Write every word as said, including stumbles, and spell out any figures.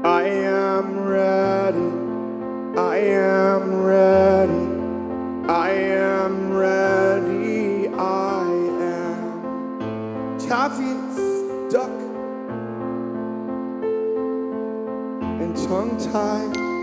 I am ready. I am ready. I am ready. I am. Taffy's duck and tongue-tied.